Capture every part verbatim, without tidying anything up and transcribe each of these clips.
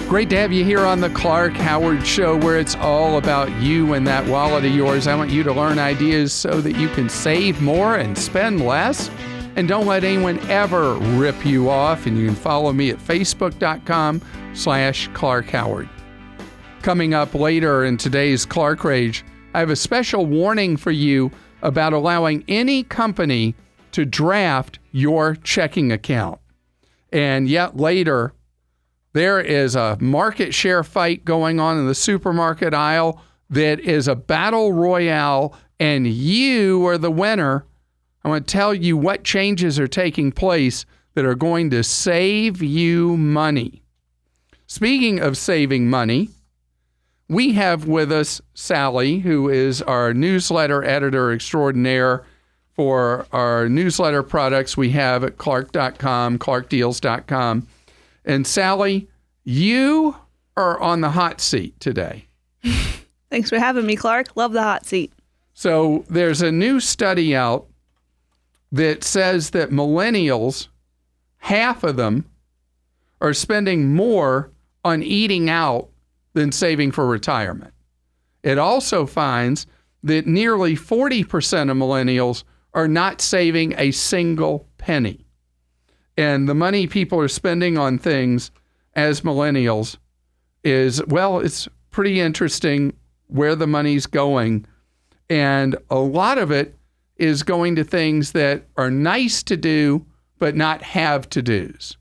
Great to have you here on the Clark Howard Show, where it's all about you and that wallet of yours. I want you to learn ideas so that you can save more and spend less. And don't let anyone ever rip you off. And you can follow me at facebook.com slash Clark Howard. Coming up later in today's Clark Rage, I have a special warning for you about allowing any company to draft your checking account. And yet later, there is a market share fight going on in the supermarket aisle that is a battle royale, and you are the winner. I want to tell you what changes are taking place that are going to save you money. Speaking of saving money, we have with us Sally, who is our newsletter editor extraordinaire for our newsletter products we have at clark dot com, clark deals dot com. And Sally, you are on the hot seat today. Thanks for having me, Clark. Love the hot seat. So there's a new study out that says that millennials, half of them, are spending more on eating out than saving for retirement. It also finds that nearly forty percent of millennials are not saving a single penny. And the money people are spending on things as millennials is, well, it's pretty interesting where the money's going. And a lot of it is going to things that are nice to do, but not have to do's.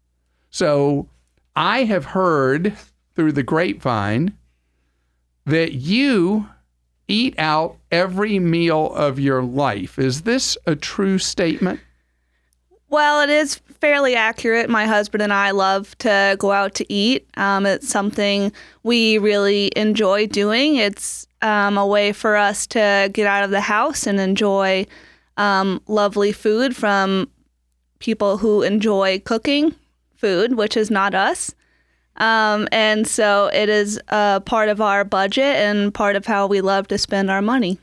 So I have heard through the grapevine that you eat out every meal of your life. Is this a true statement? Well, it is fairly accurate. My husband and I love to go out to eat. Um, it's something we really enjoy doing. It's um, a way for us to get out of the house and enjoy um, lovely food from people who enjoy cooking food, which is not us. Um, and so it is a part of our budget and part of how we love to spend our money.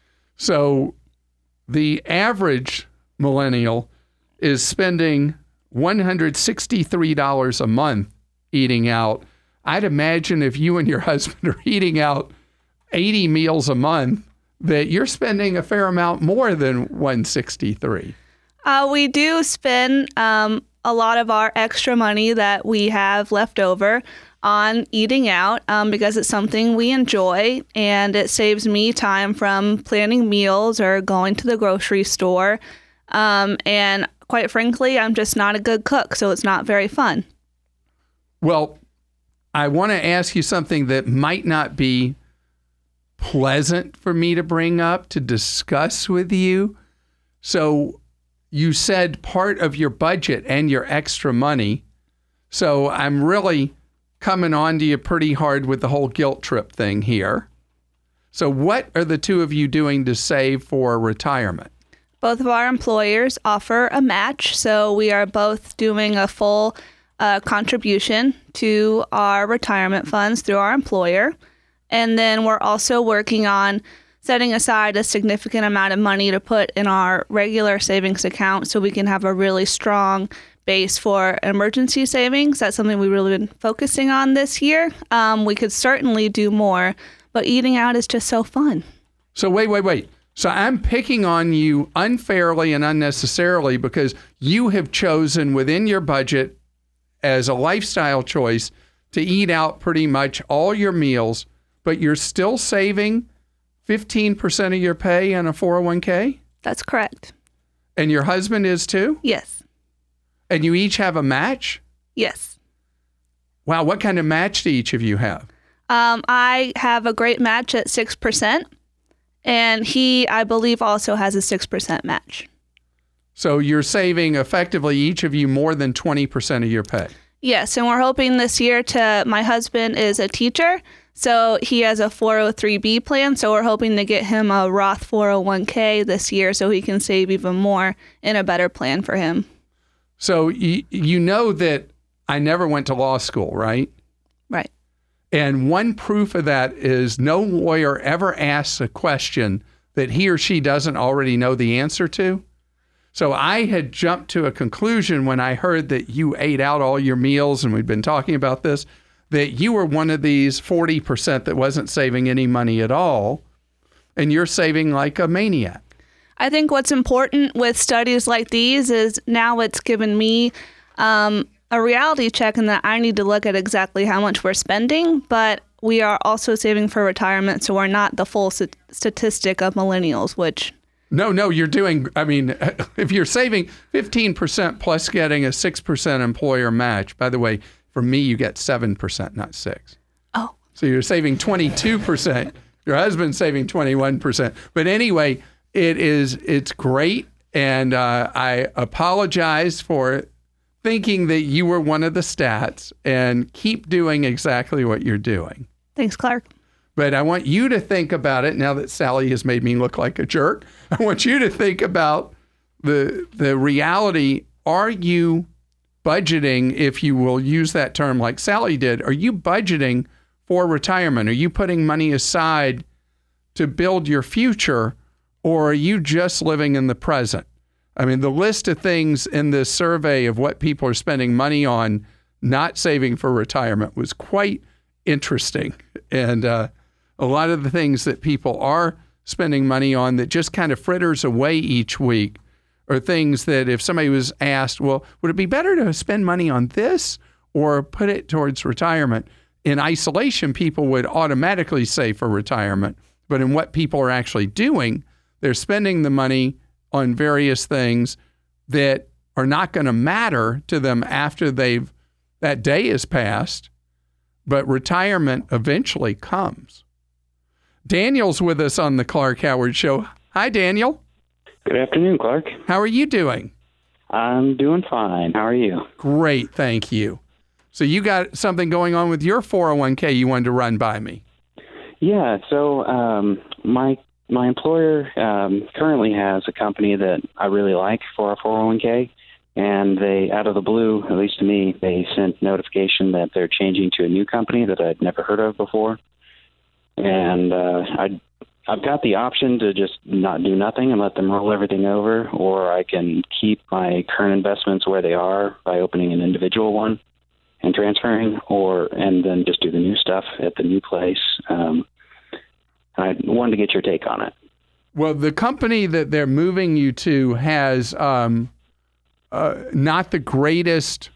So the average millennial is spending one hundred sixty-three dollars a month eating out. I'd imagine if you and your husband are eating out eighty meals a month, that you're spending a fair amount more than one hundred sixty-three dollars. Uh, we do spend um, a lot of our extra money that we have left over on eating out um, because it's something we enjoy, and it saves me time from planning meals or going to the grocery store. Um, and quite frankly, I'm just not a good cook, so it's not very fun. Well, I want to ask you something that might not be pleasant for me to bring up, to discuss with you. So you said part of your budget and your extra money. So I'm really coming on to you pretty hard with the whole guilt trip thing here. So what are the two of you doing to save for retirement? Both of our employers offer a match, so we are both doing a full uh, contribution to our retirement funds through our employer. And then we're also working on setting aside a significant amount of money to put in our regular savings account so we can have a really strong base for emergency savings. That's something we've really been focusing on this year. Um, we could certainly do more, but eating out is just so fun. So wait, wait, wait. So I'm picking on you unfairly and unnecessarily because you have chosen within your budget as a lifestyle choice to eat out pretty much all your meals, but you're still saving fifteen percent of your pay in a four oh one k? That's correct. And your husband is too? Yes. And you each have a match? Yes. Wow, what kind of match do each of you have? Um, I have a great match at six percent. And he, I believe, also has a six percent match. So you're saving effectively each of you more than twenty percent of your pay. Yes, and we're hoping this year to, my husband is a teacher, so he has a four oh three b plan, so we're hoping to get him a Roth four oh one k this year so he can save even more in a better plan for him. So you, you know that I never went to law school, right? Right. And one proof of that is no lawyer ever asks a question that he or she doesn't already know the answer to. So I had jumped to a conclusion when I heard that you ate out all your meals, and we'd been talking about this, that you were one of these forty percent that wasn't saving any money at all, and you're saving like a maniac. I think what's important with studies like these is now it's given me um, a reality check in that I need to look at exactly how much we're spending, but we are also saving for retirement, so we're not the full st- statistic of millennials, which... No, no, you're doing, I mean, if you're saving fifteen percent plus getting a six percent employer match, by the way, for me, you get seven percent, not six. Oh. So you're saving twenty-two percent. Your husband's saving twenty-one percent. But anyway, it is, it's great. And uh, I apologize for thinking that you were one of the stats, and keep doing exactly what you're doing. Thanks, Clark. But I want you to think about it now that Sally has made me look like a jerk. I want you to think about the the reality. Are you budgeting, if you will use that term like Sally did, are you budgeting for retirement? Are you putting money aside to build your future, or are you just living in the present? I mean, the list of things in this survey of what people are spending money on not saving for retirement was quite interesting. And uh, a lot of the things that people are spending money on that just kind of fritters away each week are things that if somebody was asked, well, would it be better to spend money on this or put it towards retirement? In isolation, people would automatically say for retirement. But in what people are actually doing, they're spending the money on various things that are not going to matter to them after they've that day is passed, but retirement eventually comes. Daniel's with us on the Clark Howard Show. Hi, Daniel. Good afternoon, Clark. How are you doing? I'm doing fine. How are you? Great, thank you. So you got something going on with your four oh one k you wanted to run by me. Yeah, so um, my my employer um, currently has a company that I really like for our four oh one k, and they, out of the blue, at least to me, they sent notification that they're changing to a new company that I'd never heard of before. And uh, I, I've got the option to just not do nothing and let them roll everything over, or I can keep my current investments where they are by opening an individual one and transferring, or and then just do the new stuff at the new place. Um, I wanted to get your take on it. Well, the company that they're moving you to has um, uh, not the greatest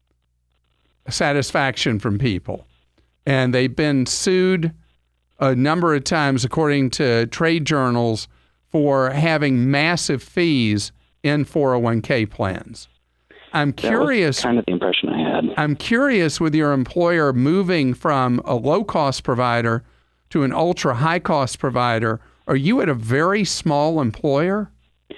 satisfaction from people. And they've been sued a number of times, according to trade journals, for having massive fees in four oh one k plans. I'm curious. That was kind of the impression I had. I'm curious with your employer moving from a low-cost provider to an ultra-high-cost provider. Are you at a very small employer?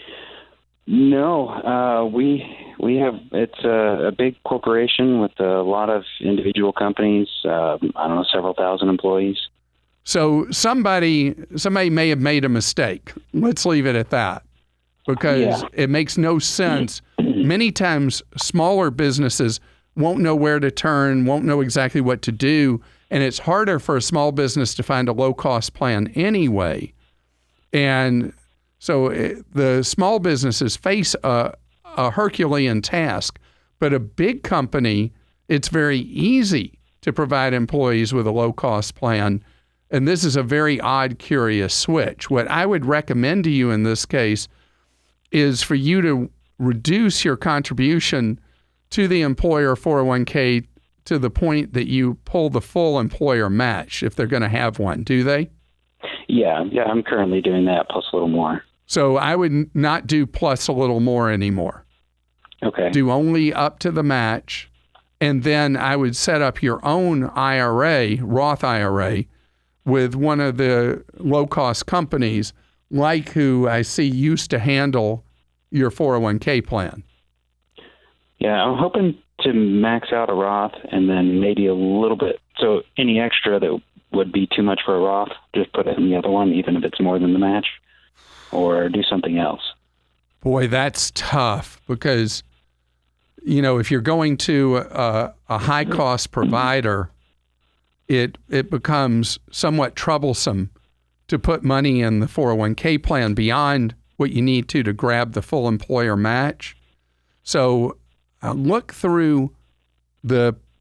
No, uh, we we have it's a, a big corporation with a lot of individual companies. Uh, I don't know, several thousand employees. So somebody somebody may have made a mistake. Let's leave it at that, because yeah. It makes no sense. Many times smaller businesses won't know where to turn, won't know exactly what to do, and it's harder for a small business to find a low-cost plan anyway. And so it, the small businesses face a, a Herculean task, but a big company, it's very easy to provide employees with a low-cost plan. And this is a very odd, curious switch. What I would recommend to you in this case is for you to reduce your contribution to the employer four oh one k to the point that you pull the full employer match, if they're going to have one. Do they? Yeah, yeah, I'm currently doing that plus a little more. So I would not do plus a little more anymore. Okay. Do only up to the match, and then I would set up your own I R A, Roth I R A, with one of the low-cost companies, like who I see used to handle your four oh one k plan. Yeah, I'm hoping to max out a Roth and then maybe a little bit. So any extra that would be too much for a Roth, just put it in the other one, even if it's more than the match, or do something else. Boy, that's tough because, you know, if you're going to a, a high-cost provider, it it becomes somewhat troublesome to put money in the four oh one k plan beyond what you need to to grab the full employer match. So uh, look through the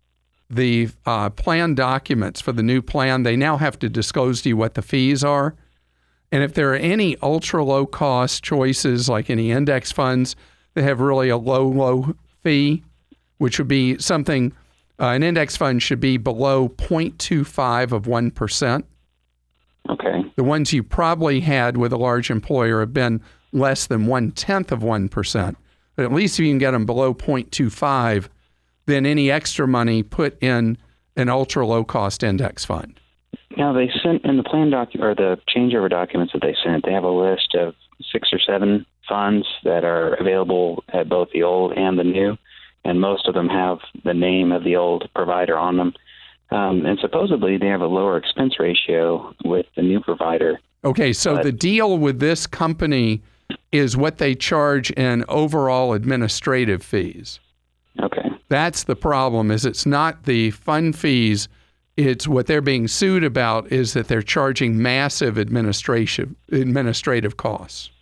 the uh, plan documents for the new plan, they now have to disclose to you what the fees are. And if there are any ultra low cost choices, like any index funds that have really a low, low fee, which would be something, uh, an index fund should be below zero point two five of one percent. Okay. The ones you probably had with a large employer have been less than one-tenth of one percent. But at least if you can get them below zero point two five, then any extra money put in an ultra low-cost index fund. Now, they sent in the plan doc or the changeover documents that they sent, they have a list of six or seven funds that are available at both the old and the new, and most of them have the name of the old provider on them. Um, and supposedly they have a lower expense ratio with the new provider. Okay, so but, the deal with this company is what they charge in overall administrative fees. Okay. That's the problem, is it's not the fund fees. It's what they're being sued about is that they're charging massive administration administrative costs.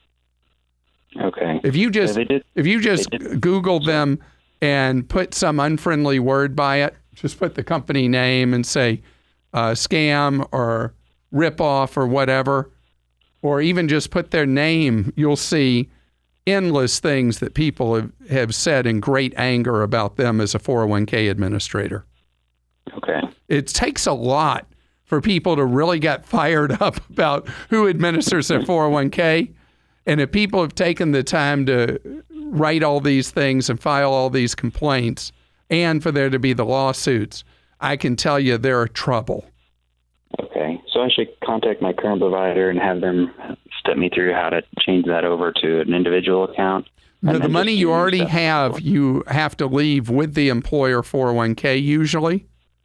Okay. If you just yeah, did, if you just Google them and put some unfriendly word by it, just put the company name and say uh, scam or ripoff or whatever, or even just put their name, you'll see endless things that people have, have said in great anger about them as a four oh one k administrator. Okay. It takes a lot for people to really get fired up about who administers their four oh one k. And if people have taken the time to write all these things and file all these complaints, and for there to be the lawsuits, I can tell you there are trouble. Okay. So I should contact my current provider and have them step me through how to change that over to an individual account? No, the money you already have, before. you have to leave with the employer four oh one k usually.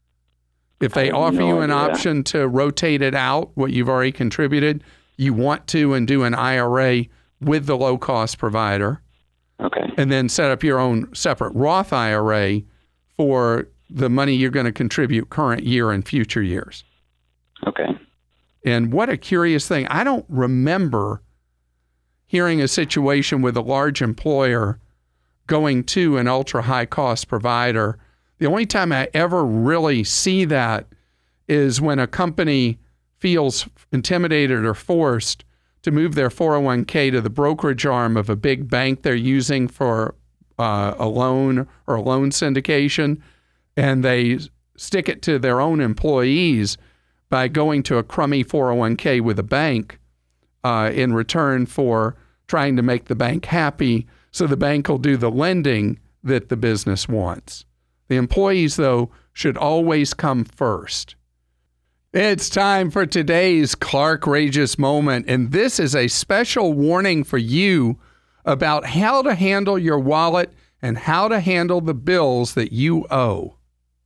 If they offer no you an idea. option to rotate it out, what you've already contributed, you want to and do an I R A with the low-cost provider. Okay. And then set up your own separate Roth I R A for the money you're going to contribute current year and future years. Okay. And what a curious thing. I don't remember hearing a situation with a large employer going to an ultra high cost provider. The only time I ever really see that is when a company feels intimidated or forced to move their four oh one k to the brokerage arm of a big bank they're using for uh, a loan or a loan syndication, and they stick it to their own employees by going to a crummy four oh one k with a bank uh, in return for trying to make the bank happy so the bank will do the lending that the business wants. The employees, though, should always come first. It's time for today's Clark-rageous moment, and this is a special warning for you about how to handle your wallet and how to handle the bills that you owe.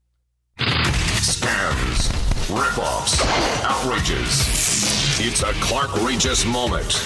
Scams, ripoffs, outrages. It's a Clark-rageous moment.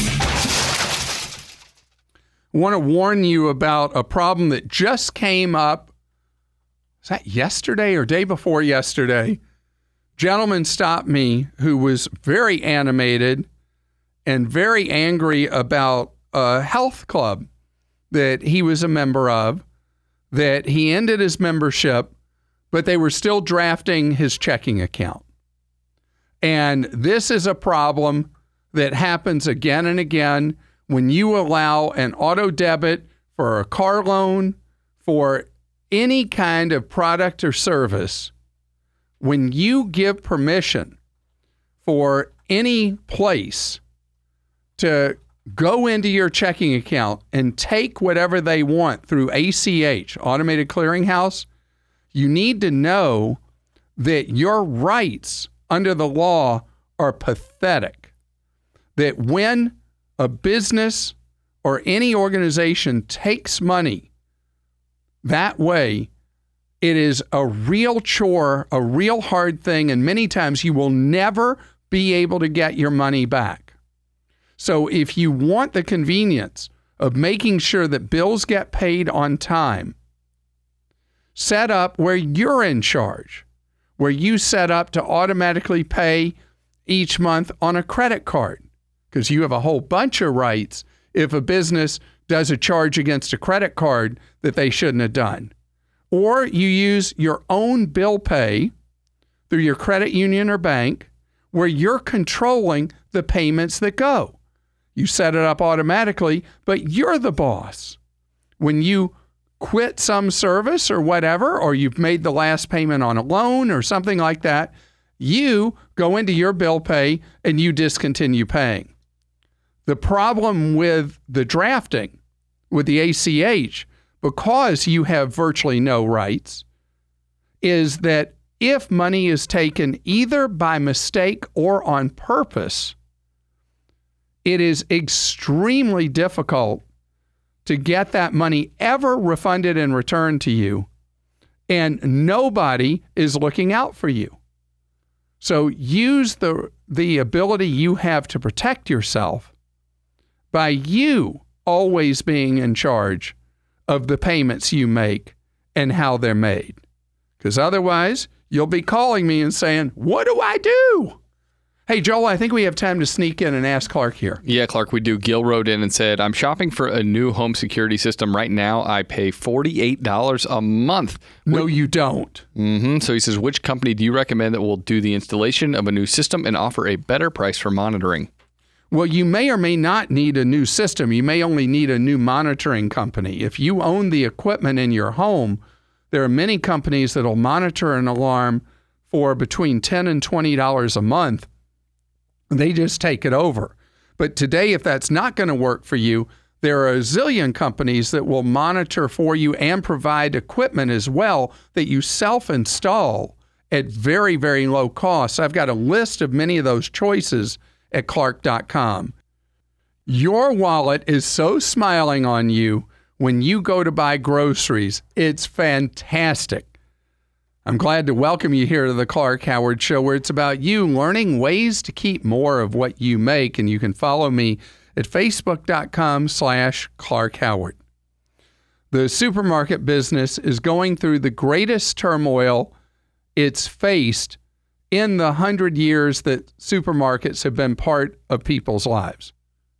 I want to warn you about a problem that just came up. Was that yesterday or day before yesterday? Gentleman stopped me who was very animated and very angry about a health club that he was a member of, that he ended his membership, but they were still drafting his checking account. And this is a problem that happens again and again when you allow an auto debit for a car loan, for any kind of product or service. When you give permission for any place to go into your checking account and take whatever they want through A C H, Automated Clearinghouse, you need to know that your rights under the law are pathetic. That when a business or any organization takes money that way, it is a real chore, a real hard thing, and many times you will never be able to get your money back. So if you want the convenience of making sure that bills get paid on time, set up where you're in charge, where you set up to automatically pay each month on a credit card, because you have a whole bunch of rights if a business does a charge against a credit card that they shouldn't have done, or you use your own bill pay through your credit union or bank where you're controlling the payments that go. You set it up automatically, but you're the boss. When you quit some service or whatever, or you've made the last payment on a loan or something like that, you go into your bill pay and you discontinue paying. The problem with the drafting, with the A C H, because you have virtually no rights, is that if money is taken either by mistake or on purpose, it is extremely difficult to get that money ever refunded and returned to you, and nobody is looking out for you. So use the, the ability you have to protect yourself by you always being in charge of the payments you make and how they're made. Because otherwise, you'll be calling me and saying, what do I do? Hey, Joel, I think we have time to sneak in and ask Clark here. Yeah, Clark, we do. Gil wrote in and said, I'm shopping for a new home security system. Right now, I pay forty-eight dollars a month. No, you don't. Mm-hmm. So he says, which company do you recommend that will do the installation of a new system and offer a better price for monitoring? Well, you may or may not need a new system. You may only need a new monitoring company. If you own the equipment in your home, there are many companies that will monitor an alarm for between ten dollars and twenty dollars a month. They just take it over. But today, if that's not going to work for you, there are a zillion companies that will monitor for you and provide equipment as well that you self-install at very, very low cost. I've got a list of many of those choices at clark dot com. Your wallet is so smiling on you when you go to buy groceries. It's fantastic. I'm glad to welcome you here to the Clark Howard Show, where it's about you learning ways to keep more of what you make. And you can follow me at facebook dot com slash Clark Howard. The supermarket business is going through the greatest turmoil it's faced in the hundred years that supermarkets have been part of people's lives.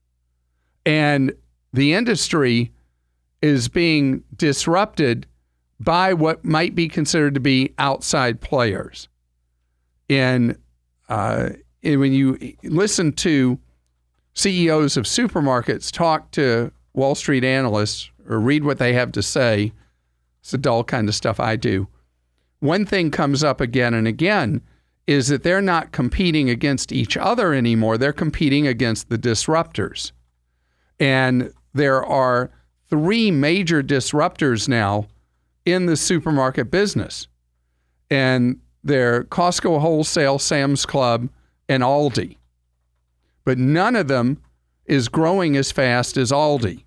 And the industry is being disrupted by what might be considered to be outside players. And, uh, and when you listen to C E Os of supermarkets talk to Wall Street analysts or read what they have to say, it's the dull kind of stuff I do. One thing comes up again and again is that they're not competing against each other anymore. They're competing against the disruptors. And there are three major disruptors now in the supermarket business. And they're Costco Wholesale, Sam's Club, and Aldi. But none of them is growing as fast as Aldi.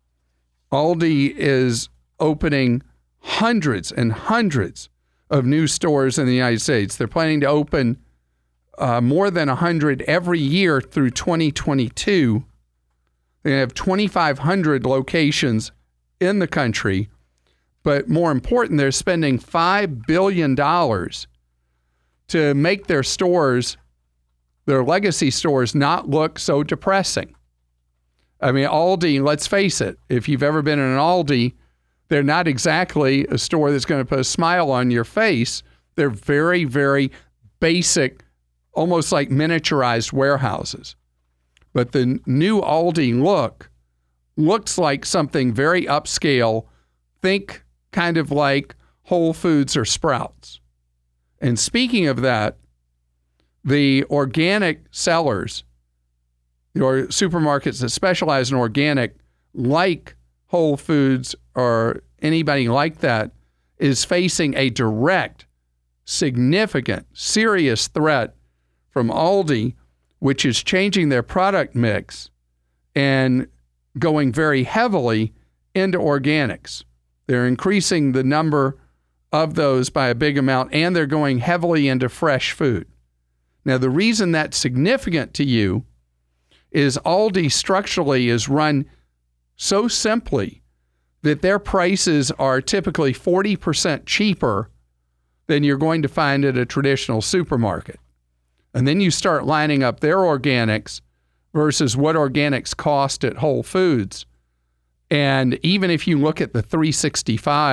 Aldi is opening hundreds and hundreds of new stores in the United States. They're planning to open uh, more than one hundred every year through twenty twenty-two. They have twenty-five hundred locations in the country. But more important, they're spending five billion dollars to make their stores, their legacy stores, not look so depressing. I mean, Aldi, let's face it, if you've ever been in an Aldi, they're not exactly a store that's going to put a smile on your face. They're very, very basic, almost like miniaturized warehouses. But the new Aldi look looks like something very upscale. Think kind of like Whole Foods or Sprouts. And speaking of that, the organic sellers, or supermarkets that specialize in organic, like Whole Foods or anybody like that, is facing a direct, significant, serious threat from Aldi, which is changing their product mix and going very heavily into organics. They're increasing the number of those by a big amount, and they're going heavily into fresh food. Now, the reason that's significant to you is Aldi structurally is run so simply that their prices are typically forty percent cheaper than you're going to find at a traditional supermarket. And then you start lining up their organics versus what organics cost at Whole Foods. And even if you look at the three sixty-fives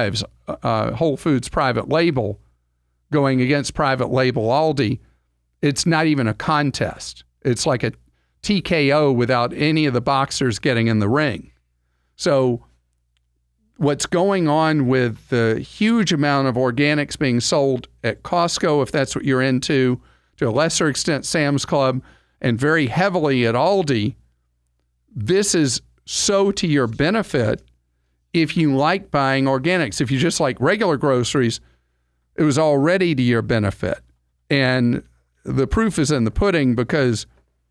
uh, Whole Foods private label going against private label Aldi, it's not even a contest. It's like a T K O without any of the boxers getting in the ring. So what's going on with the huge amount of organics being sold at Costco, if that's what you're into, to a lesser extent Sam's Club, and very heavily at Aldi, this is so to your benefit if you like buying organics. If you just like regular groceries, it was already to your benefit. And the proof is in the pudding, because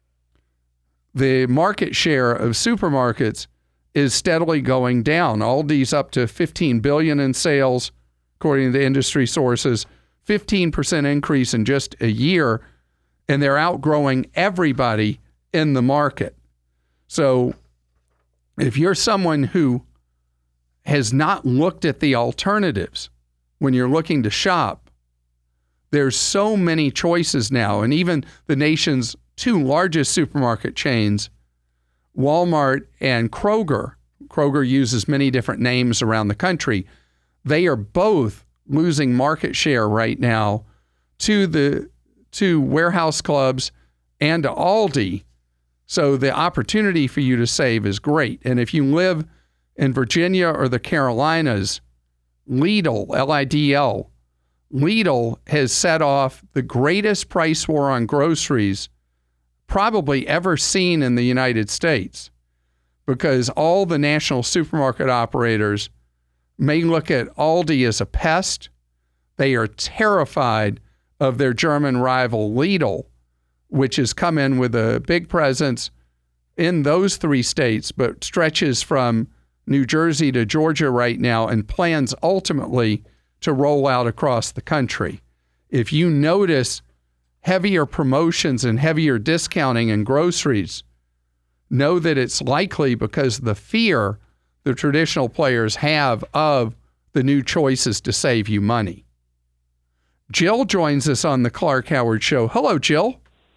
the market share of supermarkets is steadily going down. Aldi's up to fifteen billion dollars in sales, according to industry sources, fifteen percent increase in just a year, and they're outgrowing everybody in the market. So if you're someone who has not looked at the alternatives when you're looking to shop, there's so many choices now. And even the nation's two largest supermarket chains, Walmart and Kroger, Kroger uses many different names around the country, they are both losing market share right now to the to warehouse clubs and to Aldi. So the opportunity for you to save is great. And if you live in Virginia or the Carolinas, Lidl, L I D L, Lidl has set off the greatest price war on groceries probably ever seen in the United States, because all the national supermarket operators may look at Aldi as a pest. They are terrified of their German rival Lidl, which has come in with a big presence in those three states, but stretches from New Jersey to Georgia right now and plans ultimately to roll out across the country. If you notice heavier promotions and heavier discounting in groceries, know that it's likely because of the fear the traditional players have of the new choices to save you money. Jill joins us on the Clark Howard Show. Hello, Jill.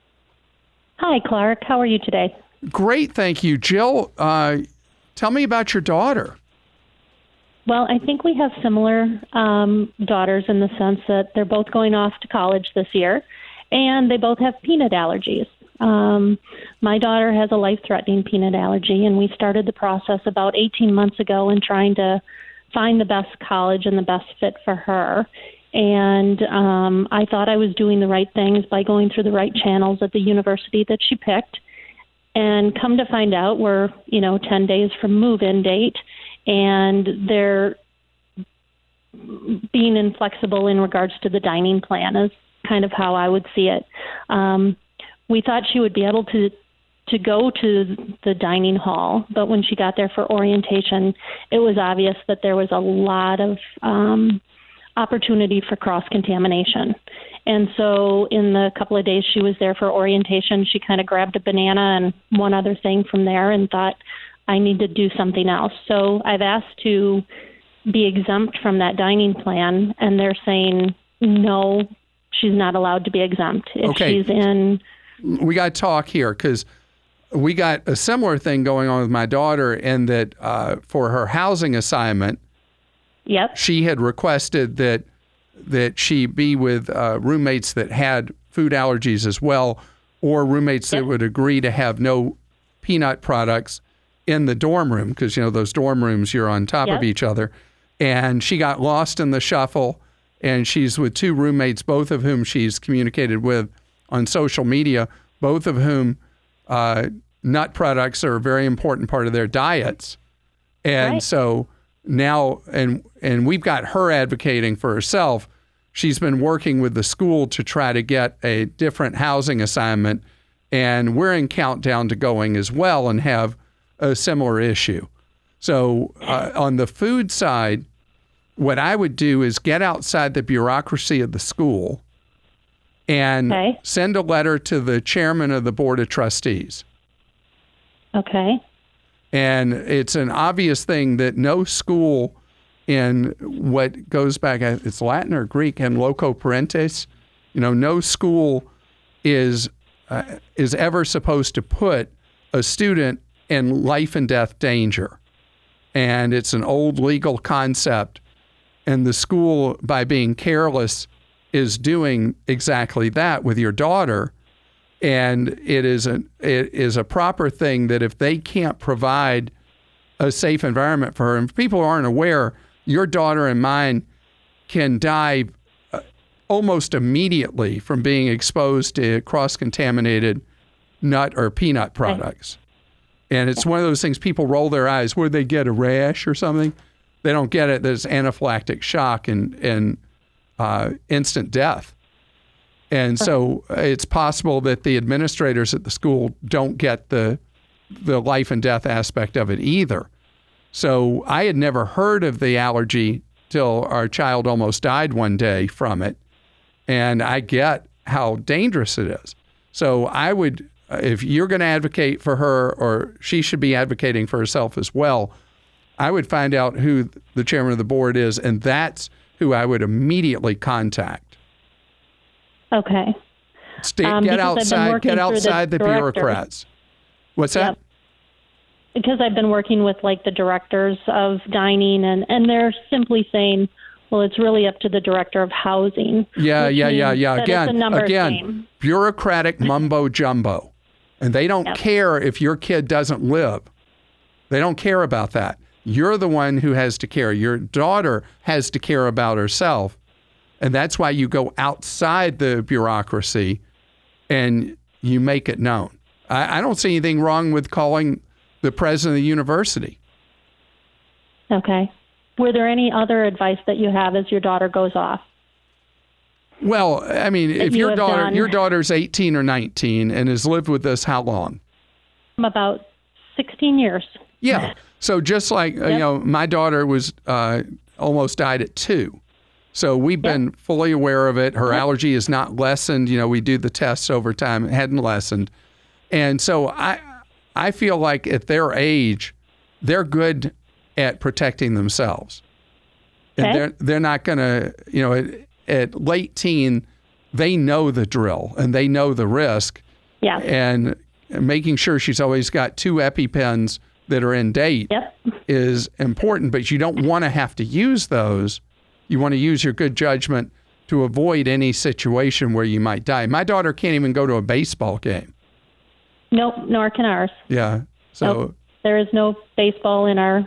Hi, Clark. How are you today? Great, thank you. Jill, uh, tell me about your daughter. Well, I think we have similar um, daughters in the sense that they're both going off to college this year, and they both have peanut allergies. Um, my daughter has a life-threatening peanut allergy, and we started the process about eighteen months ago in trying to find the best college and the best fit for her. And um, I thought I was doing the right things by going through the right channels at the university that she picked. And come to find out, we're, you know, ten days from move-in date, and they're being inflexible in regards to the dining plan is kind of how I would see it. Um, we thought she would be able to to go to the dining hall, but when she got there for orientation, it was obvious that there was a lot of um, opportunity for cross-contamination. And so in the couple of days she was there for orientation, she kind of grabbed a banana and one other thing from there and thought, I need to do something else. So I've asked to be exempt from that dining plan, and they're saying, no, she's not allowed to be exempt. If okay. she's in... We got to talk here, because we got a similar thing going on with my daughter, in that uh, for her housing assignment, yep. she had requested that that she be with uh, roommates that had food allergies as well, or roommates yep. that would agree to have no peanut products in the dorm room, because, you know, those dorm rooms, you're on top yep. of each other. And she got lost in the shuffle, and she's with two roommates, both of whom she's communicated with on social media, both of whom uh, nut products are a very important part of their diets. And right. so now, and and we've got her advocating for herself. She's been working with the school to try to get a different housing assignment, and we're in countdown to going as well and have a similar issue. So uh, on the food side, what I would do is get outside the bureaucracy of the school and okay. send a letter to the chairman of the board of trustees. Okay. And it's an obvious thing that no school in what goes back, it's Latin or Greek, and loco parentis, you know, no school is uh, is ever supposed to put a student in life and death danger. And it's an old legal concept. And the school, by being careless, is doing exactly that with your daughter. And it is a, it is a proper thing that if they can't provide a safe environment for her, and if people aren't aware, your daughter and mine can die almost immediately from being exposed to cross-contaminated nut or peanut products. And it's one of those things people roll their eyes. Where they get a rash or something? They don't get it. There's anaphylactic shock and, and uh, instant death. And so it's possible that the administrators at the school don't get the the life and death aspect of it either. So I had never heard of the allergy till our child almost died one day from it. And I get how dangerous it is. So I would, if you're going to advocate for her, or she should be advocating for herself as well, I would find out who the chairman of the board is, and that's who I would immediately contact. Okay. Stay, Um, get because I've been outside, working get through the outside the director. bureaucrats. What's that? Yep. Because I've been working with like the directors of dining, and, and they're simply saying, well, it's really up to the director of housing. Yeah, which yeah, yeah, means yeah. that it's a Again, numbers again, game. bureaucratic mumbo jumbo. And they don't Yep. care if your kid doesn't live. They don't care about that. You're the one who has to care. Your daughter has to care about herself. And that's why you go outside the bureaucracy and you make it known. I, I don't see anything wrong with calling the president of the university. Okay. Were there any other advice that you have as your daughter goes off? Well, I mean, if you your have daughter done. your daughter's eighteen or nineteen and has lived with us how long? About sixteen years. Yeah. So just like, uh, you Yep. know, my daughter was uh, almost died at two. So we've been fully aware of it. Her allergy is not lessened. You know, we do the tests over time. It hadn't lessened. And so I I feel like at their age, they're good at protecting themselves. And Okay. they're, they're not going to, you know, at, at late teen, they know the drill and they know the risk. Yeah. And making sure she's always got two EpiPens that are in date Yep. is important, but you don't want to have to use those. You want to use your good judgment to avoid any situation where you might die. My daughter can't even go to a baseball game. Nope, nor can ours. Yeah. So, Nope. There is no baseball in our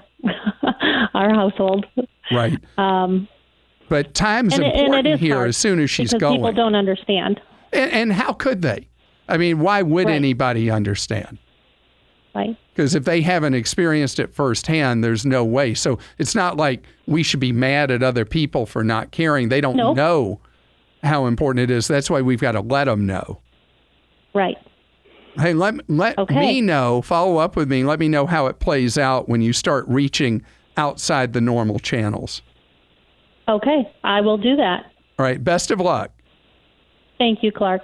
our household. right. Um, But time's and, it, and important it is here hard as soon as she's because going. people don't understand. And, and how could they? I mean, why would Right. anybody understand? Right. Because if they haven't experienced it firsthand, there's no way. So it's not like we should be mad at other people for not caring. They don't Nope. know how important it is. That's why we've got to let them know. Right. Hey, let let Okay. me know, follow up with me, let me know how it plays out when you start reaching outside the normal channels. Okay, I will do that. All right, best of luck. Thank you, Clark.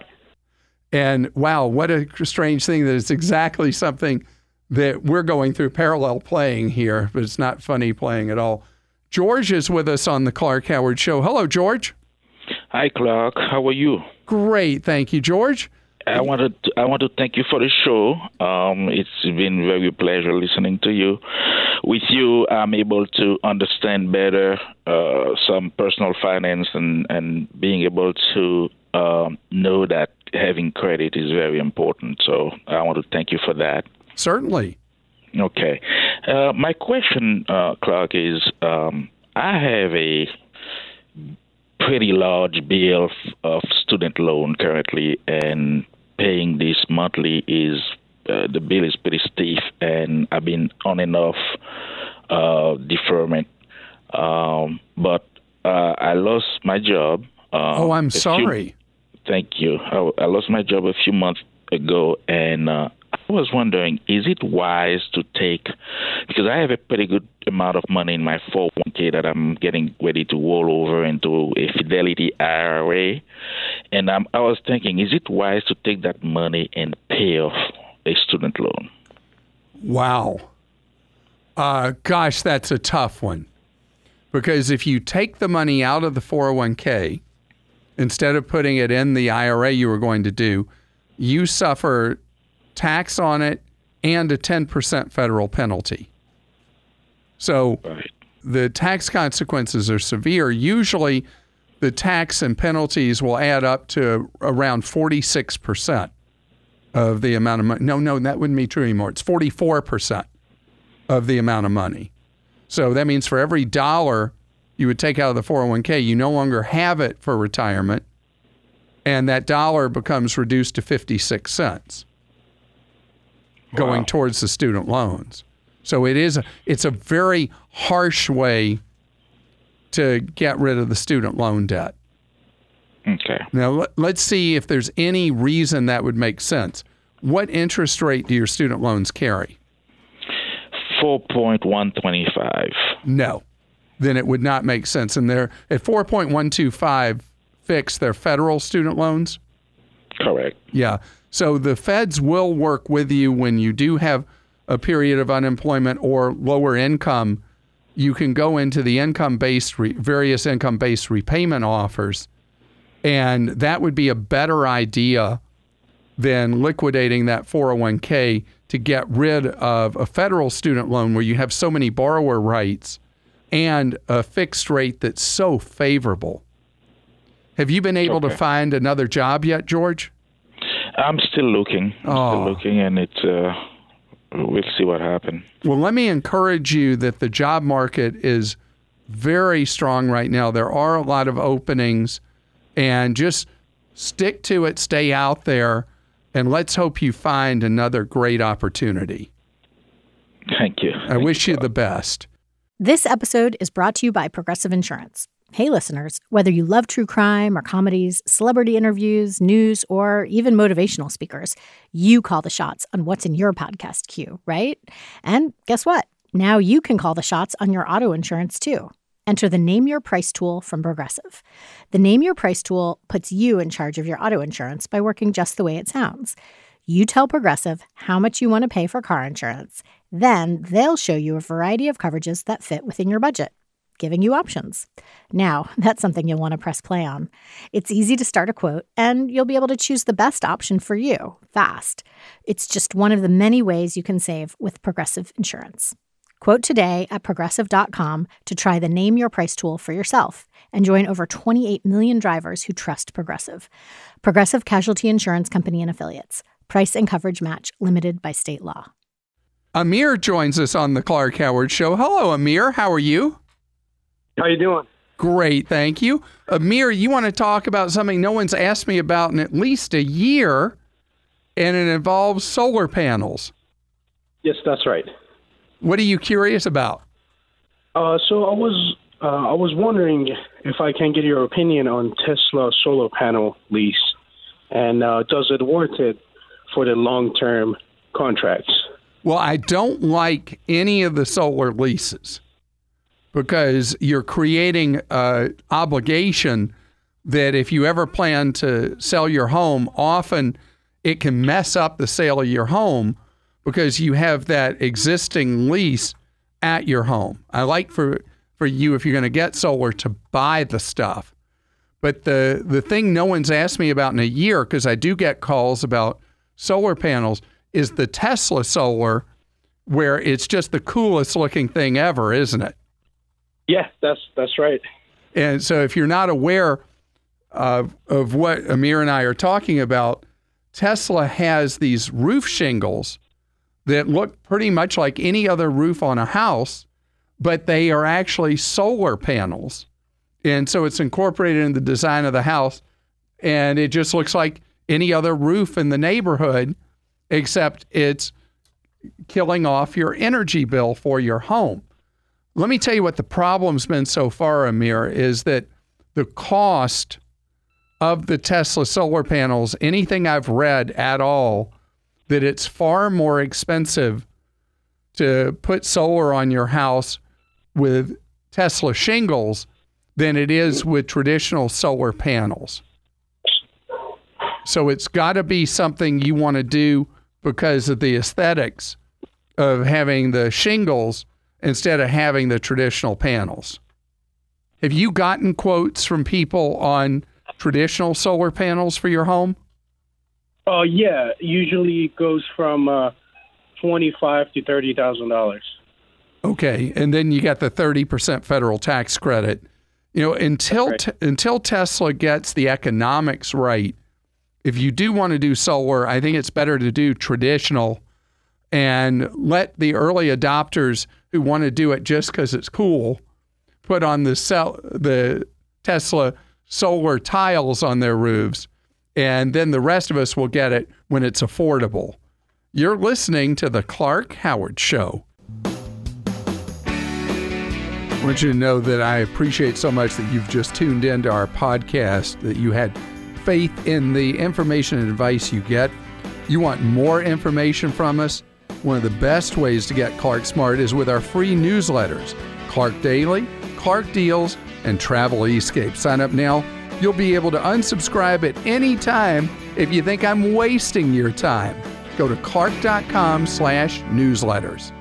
And wow, what a strange thing that it's exactly something that we're going through parallel playing here, but it's not funny playing at all. George is with us on the Clark Howard Show. Hello, George. Hi, Clark. How are you? Great, thank you, George. I wanted to, I want to thank you for the show. Um, it's been very pleasure listening to you. With you, I'm able to understand better uh, some personal finance and, and being able to um, know that having credit is very important. So I want to thank you for that. Certainly. Okay. Uh, my question, uh, Clark, is um, I have a pretty large bill of, of student loan currently, and paying this monthly is uh, the bill is pretty stiff, and I've been on and off uh, deferment. Um, but uh, I lost my job. Uh, oh, I'm a few- sorry. Thank you. I, I lost my job a few months ago, and uh, I was wondering, is it wise to take, because I have a pretty good amount of money in my four oh one k that I'm getting ready to roll over into a Fidelity I R A, and um, I was thinking, is it wise to take that money and pay off a student loan? Wow. Uh, gosh, that's a tough one. Because if you take the money out of the four oh one k, instead of putting it in the I R A you were going to do, you suffer tax on it and a ten percent federal penalty. So Right. the tax consequences are severe. Usually the tax and penalties will add up to around forty-six percent of the amount of money. No, no, that wouldn't be true anymore. It's forty-four percent of the amount of money. So that means for every dollar you would take out of the four oh one k, you no longer have it for retirement, and that dollar becomes reduced to fifty-six cents going wow. towards the student loans. So it is a, it's a very harsh way to get rid of the student loan debt. Okay. Now, let, let's see if there's any reason that would make sense. What interest rate do your student loans carry? four point one two five. No. Then it would not make sense. And they're at four point one two five fixed, they're federal student loans? Correct. Yeah. So the feds will work with you when you do have a period of unemployment or lower income. You can go into the income-based, re- various income-based repayment offers, and that would be a better idea than liquidating that four oh one k to get rid of a federal student loan where you have so many borrower rights and a fixed rate that's so favorable. Have you been able okay. to find another job yet, George? I'm still looking. I'm oh. still looking, and it's, uh, we'll see what happens. Well, let me encourage you that the job market is very strong right now. There are a lot of openings, and just stick to it, stay out there, and let's hope you find another great opportunity. Thank you. I Thank wish you you the best. This episode is brought to you by Progressive Insurance. Hey, listeners, whether you love true crime or comedies, celebrity interviews, news, or even motivational speakers, you call the shots on what's in your podcast queue, right? And guess what? Now you can call the shots on your auto insurance, too. Enter the Name Your Price tool from Progressive. The Name Your Price tool puts you in charge of your auto insurance by working just the way it sounds. You tell Progressive how much you want to pay for car insurance. Then they'll show you a variety of coverages that fit within your budget, giving you options. Now, that's something you'll want to press play on. It's easy to start a quote, and you'll be able to choose the best option for you fast. It's just one of the many ways you can save with Progressive Insurance. Quote today at progressive dot com to try the Name Your Price tool for yourself and join over twenty-eight million drivers who trust Progressive. Progressive Casualty Insurance Company and Affiliates. Price and coverage match limited by state law. Amir joins us on the Clark Howard Show. Hello, Amir. How are you? How you doing? Great, thank you. Amir, you want to talk about something no one's asked me about in at least a year, and it involves solar panels. Yes, that's right. What are you curious about? Uh, so I was uh, I was wondering if I can get your opinion on Tesla solar panel lease, and uh, does it worth it for the long-term contracts? Well, I don't like any of the solar leases because you're creating an obligation that if you ever plan to sell your home, often it can mess up the sale of your home because you have that existing lease at your home. I like for, for you, if you're going to get solar, to buy the stuff. But the, the thing no one's asked me about in a year, because I do get calls about solar panels, is the Tesla solar, where it's just the coolest looking thing ever, isn't it? Yeah, that's that's right. And so if you're not aware of, of what Amir and I are talking about, Tesla has these roof shingles that look pretty much like any other roof on a house, but they are actually solar panels. And so it's incorporated in the design of the house, and it just looks like any other roof in the neighborhood, except it's killing off your energy bill for your home. Let me tell you what the problem's been so far, Amir, is that the cost of the Tesla solar panels, anything I've read at all, that it's far more expensive to put solar on your house with Tesla shingles than it is with traditional solar panels. So it's got to be something you want to do because of the aesthetics of having the shingles instead of having the traditional panels. Have you gotten quotes from people on traditional solar panels for your home? Oh, uh, yeah. Usually it goes from uh, twenty-five thousand to thirty thousand dollars. Okay, and then you got the thirty percent federal tax credit. You know, until That's right. t- until Tesla gets the economics right, if you do want to do solar, I think it's better to do traditional and let the early adopters who want to do it just because it's cool put on the cell, the Tesla solar tiles on their roofs, and then the rest of us will get it when it's affordable. You're listening to the Clark Howard Show. I want you to know that I appreciate so much that you've just tuned into our podcast, that you had faith in the information and advice you get. You want more information from us? One of the best ways to get Clark Smart is with our free newsletters, Clark Daily, Clark Deals, and Travel Escape. Sign up now. You'll be able to unsubscribe at any time if you think I'm wasting your time. Go to clark.com slash newsletters.